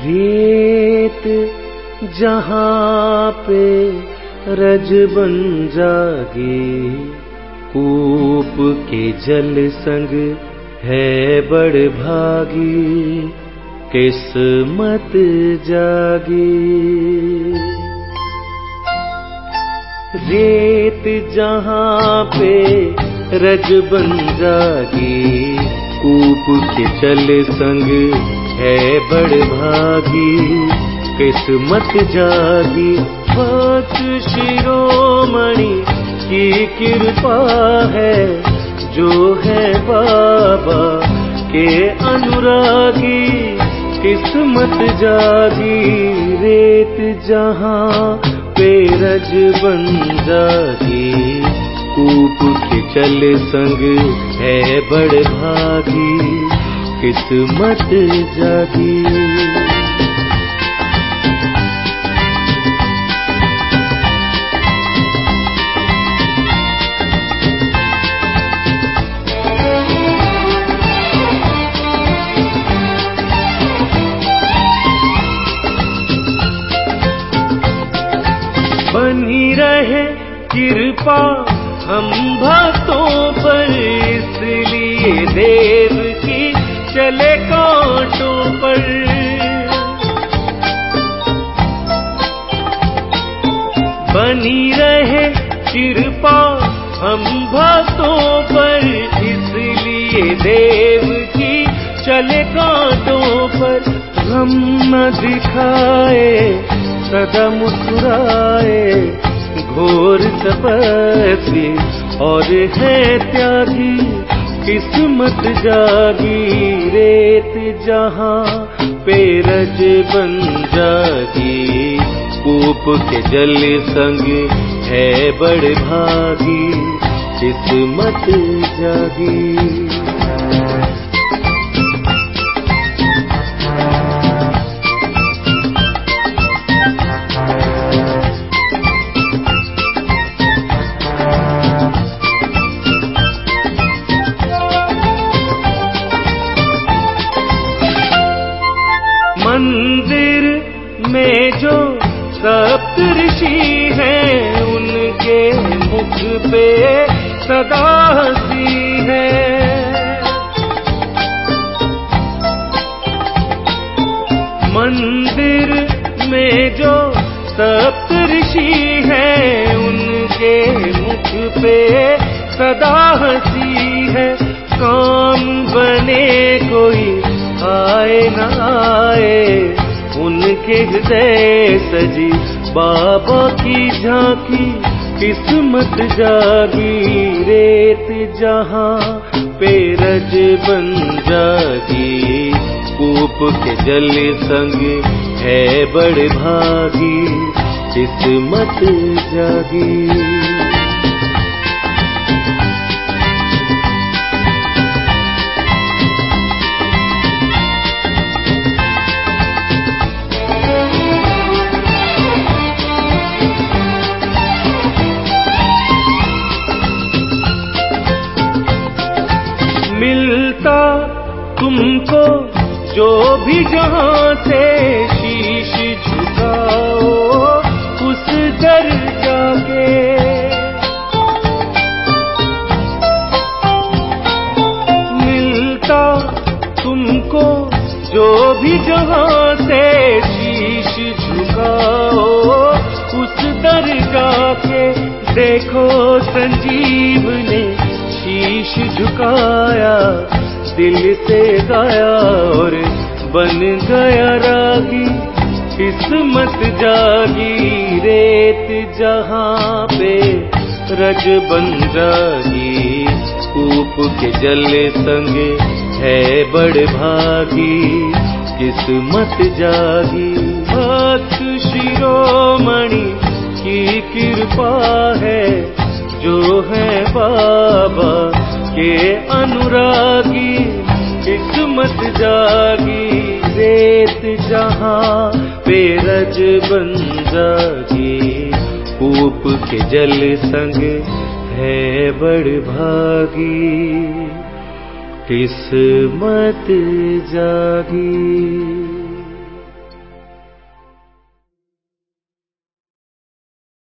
रेत जहाँ पे रज बन जागी, कूप के जल संग है बड़ भागी, किस्मत जागी। रेत जहाँ पे रज बन जागी, कूप के जल संग है बड़ भागी, किस्मत जागी। भक्त शिरोमणि की कृपा है, जो है बाबा के अनुरागी, किस्मत जागी। रेत जहाँ पे रज बन जागी, कूप के जल संग है बड़ भागी, किस्मत जागी। बनी रहे कृपा हम भक्तों पर, इसलिए देव की चले कांटों पर। बनी रहे कृपा हम भक्तों पर, इसलिए देव की चले कांटों पर। हम न दिखाए सदा मुस्कुराए, घोर तपस्वी और है त्यागी, किस्मत जागी। रेत जहाँ पे रज बन जागी, कूप के जल संग है बड़ भागी, किस्मत जागी। मंदिर में जो सप्तऋषि हैं, उनके मुख पे सदा हंसी है। मंदिर में जो सप्तऋषि हैं, उनके मुख पे सदा हंसी है। काम बने कोई आए न आए, उनके हृदय सजी बाबा की झांकी, किस्मत जागी। रेत जहाँ पे रज बन जागी, कूप के जल संग है बड़ भागी, किस्मत जागी। मिलता तुमको जो भी जहाँ से, शीश झुकाओ उस दर जाके। मिलता तुमको जो भी जहाँ से, शीश झुकाओ उस दर जाके। देखो संजीव ने शीश झुकाया, दिल से गाया और बन गया रागी, किस्मत जागी। रेत जहाँ पे रज बन जागी, कूप के जल संग है बड़ भागी, किस्मत जागी। भक्त शिरोमणि की कृपा है, जो है बाबा के अनुरागी, किस्मत जागी। रेत जहाँ पे रज बन जागी, कूप के जल संग है बड़ भागी, किस्मत जागी।